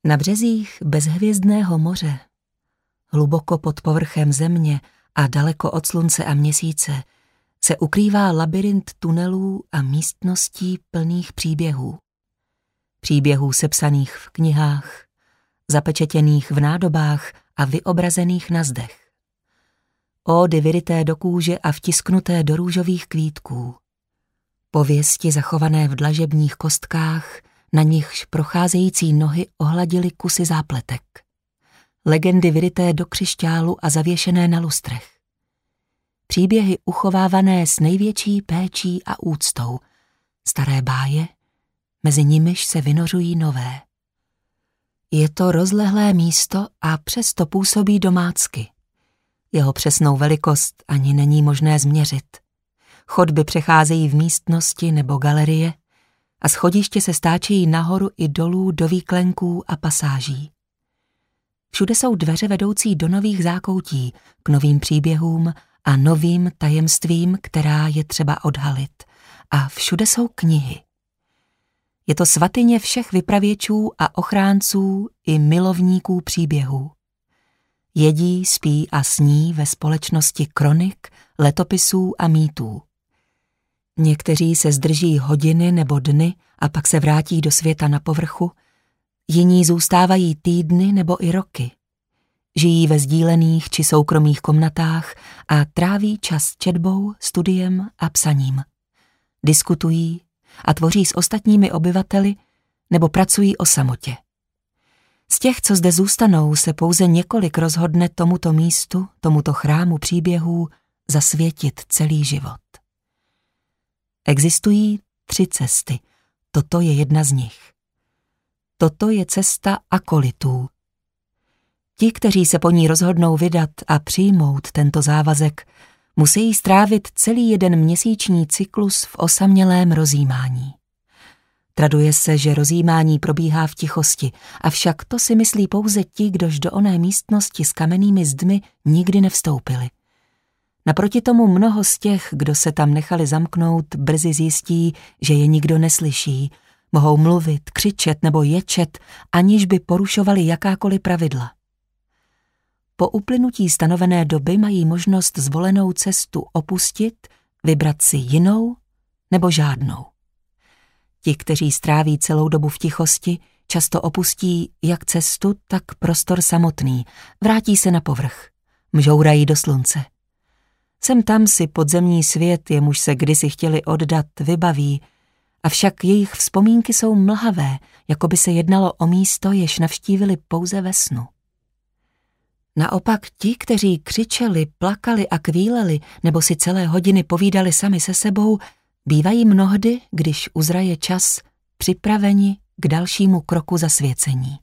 Na březích bezhvězdného moře, hluboko pod povrchem země a daleko od slunce a měsíce, se ukrývá labyrint tunelů a místností plných příběhů. Příběhů sepsaných v knihách, zapečetěných v nádobách a vyobrazených na zdech. Ódy vyryté do kůže a vtisknuté do růžových kvítků. Pověsti zachované v dlažebních kostkách, na nichž procházející nohy ohladily kusy zápletek. Legendy vyryté do křišťálu a zavěšené na lustrech. Příběhy uchovávané s největší péčí a úctou. Staré báje, mezi nimiž se vynořují nové. Je to rozlehlé místo a přesto působí domácky. Jeho přesnou velikost ani není možné změřit. Chodby přecházejí v místnosti nebo galerie a schodiště se stáčejí nahoru i dolů do výklenků a pasáží. Všude jsou dveře vedoucí do nových zákoutí, k novým příběhům a novým tajemstvím, která je třeba odhalit. A všude jsou knihy. Je to svatyně všech vypravěčů a ochránců i milovníků příběhů. Jedí, spí a sní ve společnosti kronik, letopisů a mýtů. Někteří se zdrží hodiny nebo dny a pak se vrátí do světa na povrchu, jiní zůstávají týdny nebo i roky. Žijí ve sdílených či soukromých komnatách a tráví čas četbou, studiem a psaním. Diskutují a tvoří s ostatními obyvateli nebo pracují o samotě. Z těch, co zde zůstanou, se pouze několik rozhodne tomuto místu, tomuto chrámu příběhů zasvětit celý život. Existují 3 cesty, toto je jedna z nich. Toto je cesta akolitů. Ti, kteří se po ní rozhodnou vydat a přijmout tento závazek, musí strávit celý 1 měsíční cyklus v osamělém rozjímání. Traduje se, že rozjímání probíhá v tichosti, avšak to si myslí pouze ti, kdož do oné místnosti s kamennými zdmi nikdy nevstoupili. Naproti tomu mnoho z těch, kdo se tam nechali zamknout, brzy zjistí, že je nikdo neslyší, mohou mluvit, křičet nebo ječet, aniž by porušovali jakákoliv pravidla. Po uplynutí stanovené doby mají možnost zvolenou cestu opustit, vybrat si jinou nebo žádnou. Ti, kteří stráví celou dobu v tichosti, často opustí jak cestu, tak prostor samotný, vrátí se na povrch, mžourají do slunce. Sem tam si podzemní svět, jemuž se kdysi chtěli oddat, vybaví, avšak jejich vzpomínky jsou mlhavé, jako by se jednalo o místo, jež navštívili pouze ve snu. Naopak ti, kteří křičeli, plakali a kvíleli, nebo si celé hodiny povídali sami se sebou, bývají mnohdy, když uzraje čas, připraveni k dalšímu kroku zasvěcení.